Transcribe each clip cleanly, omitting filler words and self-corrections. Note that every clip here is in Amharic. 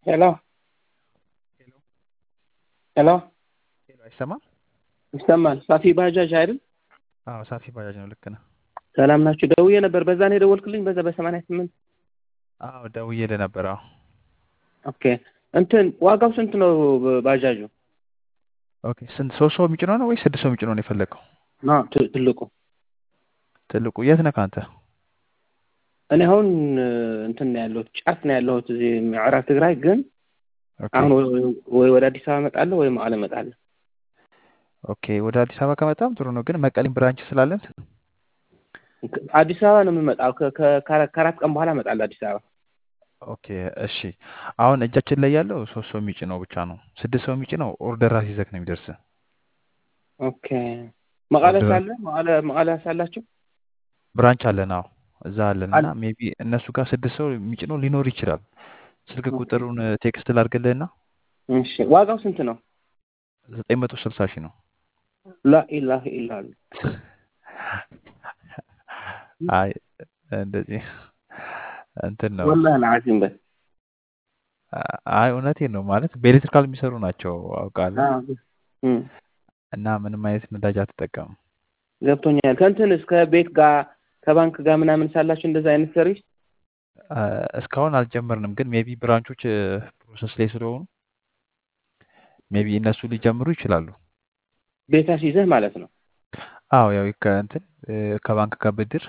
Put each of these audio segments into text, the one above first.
ሄሎ ሄሎ ሄሎ ሄሎ፣ አይሰማም? ይሰማል። ሳፊ ባጃጅ አይደል? አዎ፣ ሳፊ ባጃጅ ነው። ልክ ነህ። ሰላም ናችሁ? ደውዬ ነበር። በዛ ነው የደወልክልኝ? በዛ በ88 አዎ፣ ደውዬልህ ነበር። አዎ። ኦኬ። እንትን ዋጋው ስንት ነው ባጃጁ? ኦኬ። ስንት ሶስት ሰው የሚጭነው ነው ወይስ ስድስት ሰው የሚጭነው ነው የፈለግከው? ትልቁ። ትልቁ የት ነህ አንተ? እኔ አሁን እንትን ነው ያለሁት፣ ጫፍ ነው ያለሁት እዚህ ምዕራብ ትግራይ። ግን ኦኬ አሁን ወይ ወደ አዲስ አበባ እመጣለሁ ወይ መቀለ እመጣለሁ። ኦኬ። ወደ አዲስ አበባ ከመጣም ጥሩ ነው፣ ግን መቀሌም ብራንች ስላለን። አዲስ አበባ ነው የምመጣው። ከአራት ቀን በኋላ እመጣለሁ አዲስ አበባ። ኦኬ እሺ። አሁን እጃችን ላይ ያለው ሶስት ሰው የሚጭነው ብቻ ነው። ስድስት ሰው የሚጭነው ኦርደር አስይዘህ ነው የሚደርስህ። ኦኬ። መቀለ ኦርደር ሳለ መቀለ ሳላችሁ ብራንች አለን። አዎ እዛ አለን እና አለ። ሜቢ እነሱ ጋር ስድስት ሰው የሚጭነው ሊኖር ይችላል። ስልክ ኦኬ። ቁጥሩን ቴክስት ላድርግልህና እሺ። ዋጋው ስንት ነው? 960 ሺህ ነው። ላኢላሀ ኢላላህ። አይ እንደዚህ እንትን ነው። ወላሂ አልዓዚም በል። አይ እውነቴን ነው። ማለት በኤሌክትሪካል የሚሰሩ ናቸው አውቃለሁ። እም እና ምንም አይነት ነዳጅ አትጠቀምም። ገብቶኛል። ከእንትን እስከ ቤት ጋር ከባንክ ጋር ምናምን ሳላችሁ እንደዛ አይነት ሰርቪስ እስካሁን አልጀመርንም፣ ግን ሜቢ ብራንቾች ፕሮሰስ ላይ ስለሆኑ ሜቢ እነሱ ሊጀምሩ ይችላሉ። ቤት አስይዘህ ማለት ነው። አዎ ያው ከእንትን ከባንክ ጋር ብድር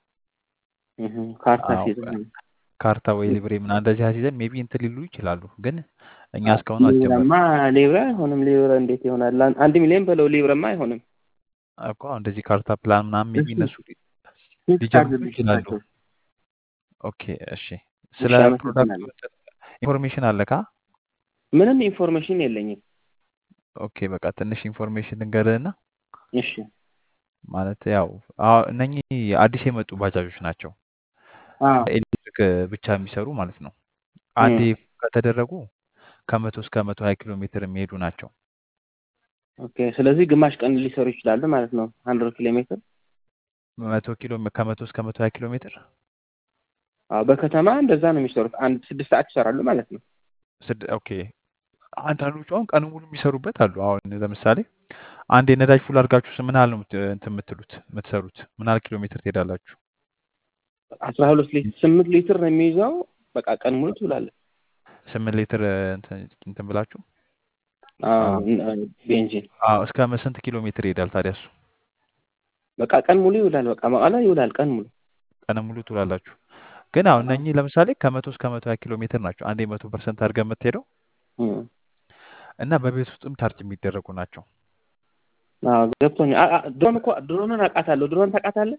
ካርታ አዎ አስይዘህ ካርታ ወይ ሊብሬ ምናምን እንደዚህ አስይዘን ሜቢ እንትን ሊሉ ይችላሉ፣ ግን እኛ እስካሁን ሊብረማ አልጀመርንም ሊብረ አይሆንም። ሊብረ እንዴት ይሆናል? 1 ሚሊዮን በለው። ሊብረማ አይሆንም። እኮ። እንደዚህ ካርታ ፕላን ምናምን ሜቢ እሺ እነሱ ስንት ሊጀምሩ ታርግልኝ ይችላሉ። ስልካቸው? ኦኬ እሺ። እሺ ስለ ፕሮዳክቱ አመሰግናለሁ። ኢንፎርሜሽን አለካ? ምንም ኢንፎርሜሽን የለኝም። ኦኬ በቃ ትንሽ ኢንፎርሜሽን ልንገርህና እሺ ማለት ያው እነኚህ አዲስ የመጡ ባጃጆች ናቸው። አዎ በኤሌክትሪክ ብቻ የሚሰሩ ማለት ነው። አንዴ ከተደረጉ ከ100 እስከ 120 ኪሎ ሜትር የሚሄዱ ናቸው። ኦኬ። ስለዚህ ግማሽ ቀን ሊሰሩ ይችላሉ ማለት ነው። 100 ኪሎ ሜትር። ከ100 እስከ 120 ኪሎ ሜትር። አዎ በከተማ እንደዛ ነው የሚሰሩት። 6 ሰዓት ይሰራሉ ማለት ነው። ኦኬ። አንዳንዶቹ አሁን ቀን ሙሉ የሚሰሩበት አሉ። አሁን ለምሳሌ አንድ የነዳጅ ፉል አድርጋችሁ ምን ያህል ነው እንትን የምትሰሩት? ምን ያህል ኪሎ ሜትር ትሄዳላችሁ? 12 ሊትር 8 ሊትር ነው የሚይዘው። በቃ ቀን ሙሉ ትውላለህ። 8 ሊትር እንትን ብላችሁ አዎ ቤንዚን እስከ ስንት ኪሎ ሜትር ይሄዳል ታዲያ እሱ? በቃ ቀን ሙሉ ይውላል። በቃ መቀለ ይውላል ቀን ሙሉ። ቀን ሙሉ ትውላላችሁ። ግን አሁን እነኚህ ለምሳሌ ከ100 እስከ 120 ኪሎ ሜትር ናቸው። አንዴ 100% አድርገህ የምትሄደው እና በቤት ውስጥም ቻርጅ የሚደረጉ ናቸው። አዎ ገብቶኛል። ድሮንን አውቃታለሁ። ድሮን ታውቃታለህ?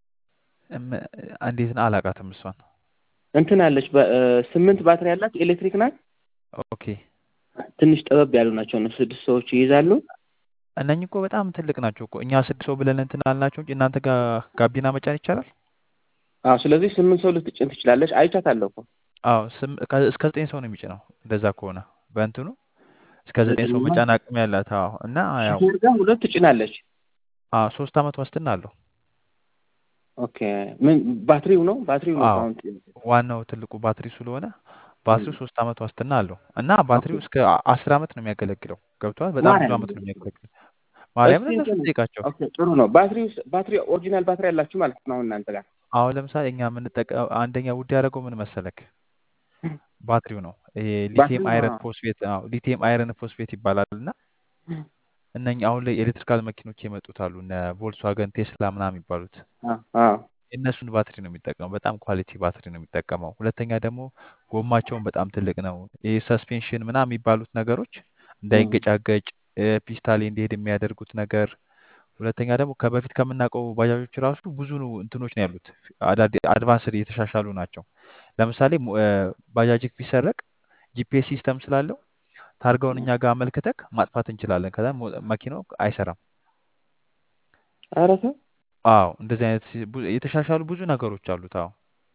እንዴት ነው? አላውቃትም እሷን። እንትን አለች 8 ባትሪ ያላት ኤሌክትሪክ ናት። ኦኬ። ትንሽ ጠበብ ያሉ ናቸው። እነሱ 6 ሰዎች ይይዛሉ። እነኚህ እኮ በጣም ትልቅ ናቸው እኮ። እኛ 6 ሰው ብለን እንትን አልናቸው እንጂ እናንተ ጋር ጋቢና መጫን ይቻላል። አዎ ስለዚህ 8 ሰው ልትጭን ትችላለች። አይቻታለሁ እኮ። አዎ እስከ 9 ሰው ነው የሚጭነው። እንደዛ ከሆነ በእንትኑ እስከ 9 ሰው መጫን አቅም ያላት። አዎ እና ያው ሹፌር ጋር 2 ትጭናለች። 3 ዓመት ዋስትና አለው። ኦኬ። ምን ባትሪው ነው? ባትሪው ነው አዎ ካውንት። ዋናው ትልቁ ባትሪ ስለሆነ ባትሪው 3 ዓመት ዋስትና አለው እና ባትሪው እስከ 10 ዓመት ነው የሚያገለግለው። ገብቷል? በጣም ብዙ ዓመት ነው የሚያገለግለው። ማርያም እነሱ ጠይቃቸው። ኦኬ ጥሩ ነው። ባትሪ ኦሪጂናል ባትሪ ያላችሁ ማለት ነው አሁን እናንተ ጋር። አሁን ለምሳሌ እኛ የምንጠቀም አንደኛ ውድ ያደረገው ምን መሰለክ? ባትሪው ነው። ይሄ ሊቲየም አይረን ፎስፌት። አዎ ሊቲየም አይረን ፎስፌት ይባላል። እና እነኛ አሁን ላይ ኤሌክትሪካል መኪኖች የመጡት አሉ እነ ቮልክስዋገን፣ ቴስላ ምናምን የሚባሉት የእነሱን ባትሪ ነው የሚጠቀመው። በጣም ኳሊቲ ባትሪ ነው የሚጠቀመው። ሁለተኛ ደግሞ ጎማቸውን በጣም ትልቅ ነው። ይሄ ሰስፔንሽን ምናምን የሚባሉት ነገሮች እንዳይገጫገጭ ፒስታሌ እንዲሄድ የሚያደርጉት ነገር። ሁለተኛ ደግሞ ከበፊት ከምናውቀው ባጃጆች ራሱ ብዙ እንትኖች ነው ያሉት። አድቫንስድ የተሻሻሉ ናቸው። ለምሳሌ ባጃጅክ ቢሰረቅ ጂፒኤስ ሲስተም ስላለው ታርጋውን እኛ ጋር አመልክተክ ማጥፋት እንችላለን። ከዛ መኪናው አይሰራም። ኧረ ተው። አዎ እንደዚህ አይነት የተሻሻሉ ብዙ ነገሮች አሉት። አዎ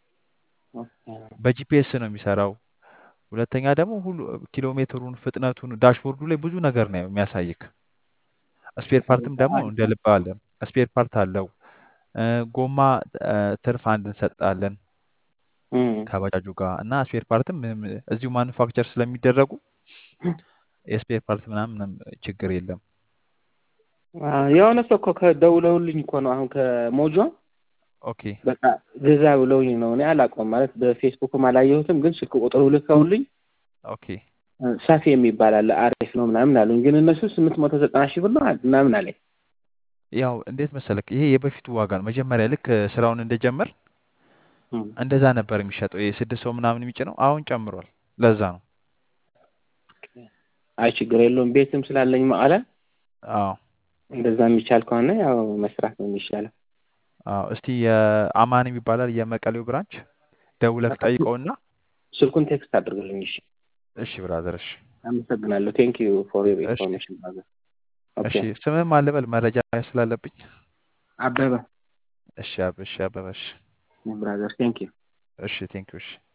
በጂፒኤስ ነው የሚሰራው። ሁለተኛ ደግሞ ሁሉ ኪሎ ሜትሩን፣ ፍጥነቱን ዳሽቦርዱ ላይ ብዙ ነገር ነው የሚያሳይክ። ስፔር ፓርትም ደግሞ እንደ ልብ አለ። ስፔር ፓርት አለው። ጎማ ትርፍ አንድ እንሰጣለን። ከባጃጁ ጋር እና ስፔር ፓርትም እዚሁ ማኑፋክቸር ስለሚደረጉ የስፔር ፓርት ምናምን ችግር የለም። የሆነ ሰው እኮ ከደውለውልኝ እኮ ነው አሁን ከሞጆ ኦኬ በቃ ግዛ ብለውኝ ነው። እኔ አላውቀውም ማለት በፌስቡክም አላየሁትም፣ ግን ስልክ ቁጥሩ ልከውልኝ ኦኬ ሳፊ የሚባል አለ አሪፍ ነው ምናምን አሉኝ። ግን እነሱ 890,000 ብር ነው ምናምን አለኝ። ያው እንዴት መሰለክ ይሄ የበፊቱ ዋጋ ነው። መጀመሪያ ልክ ስራውን እንደጀመር እንደዛ ነበር የሚሸጠው። የስድስት ሰው ምናምን የሚጭነው አሁን ጨምሯል። ለዛ ነው። አይ ችግር የለውም ቤትም ስላለኝ መቀለ አዎ እንደዛ የሚቻል ከሆነ ያው መስራት ነው የሚሻለው። አዎ እስቲ የአማን ይባላል የመቀሌው ብራንች ደውለክ ጠይቀውና ስልኩን ቴክስት አድርግልኝ። እሺ እሺ ብራዘር እሺ አመሰግናለሁ። ቴንክ ዩ ፎር ዩር ኢንፎርሜሽን ብራዘር። ኦኬ እሺ ስምህ ማን ልበል መረጃ ስላለብኝ? አበበ እሺ አበበ እሺ ብራዘር ቴንክ ዩ። እሺ ቴንክ ዩ እሺ